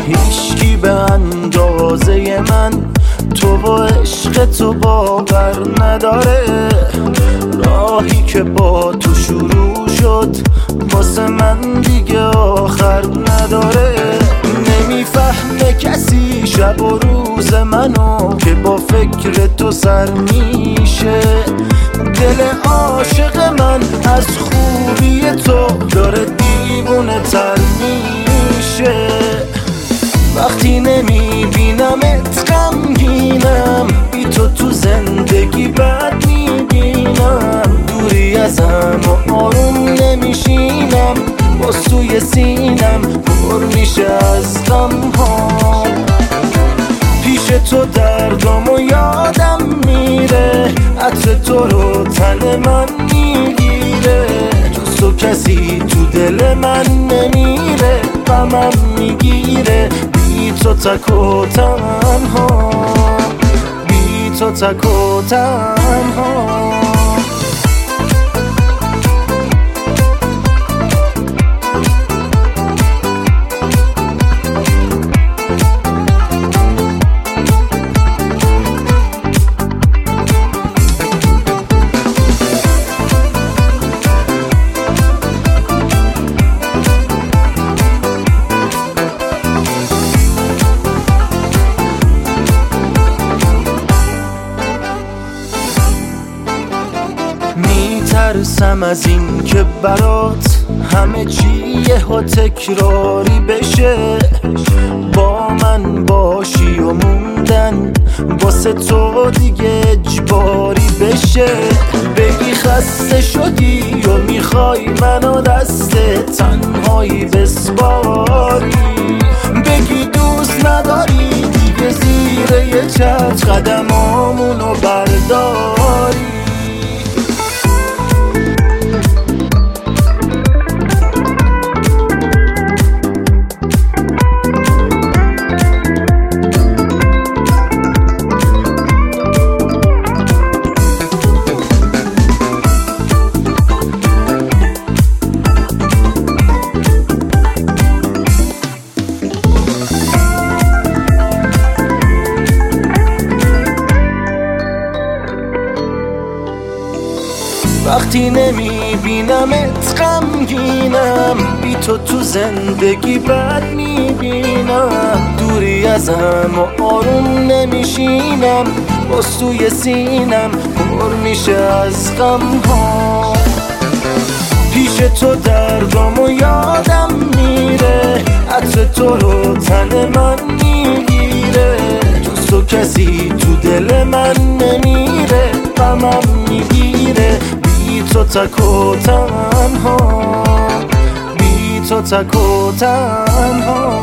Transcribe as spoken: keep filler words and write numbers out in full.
هیچکی به اندازه من تو و عشق تو باور نداره. راهی که با تو شروع شد واسه من دیگه آخر نداره. نمیفهمه کسی شب و روز منو که با فکر تو سر میشه. دل عاشق من از خوبی تو داره دیوونه تر میشه. وقتی نمیبینمت غمگینم، بی تو تو زندگی بد میبینم. دوری ازم و آروم نمیشینم، باز توی سینم پر میشه از غم ها. پیش تو دردامو یادم میره، عطر تو رو تن من میگیره. جز تو کسی تو دل من نمیره، غمم میگیره. بی تو تک و تنها، بی تو تک و تنها. میترسم از این که برات همه چی یهو تکراری بشه. با من باشی و موندن واسه تو دیگه اجباری بشه. بگی خسته شدی و میخوای منو دست تنهایی بسپاری. بگی دوست نداری دیگه زیر یه چتر قدمامونو برداری. وقتی نمیبینمت غمگینم، بی تو تو زندگی بد میبینم. دوری ازم و آروم نمیشینم، باز توی سینم پر میشه از غم ها. پیش تو دردامو یادم میره، عطر تو رو تن من میگیره. جز تو کسی تو دل من نمیره، غمم میگیره. بی تو تک و تنها، بی تو تک و تنها.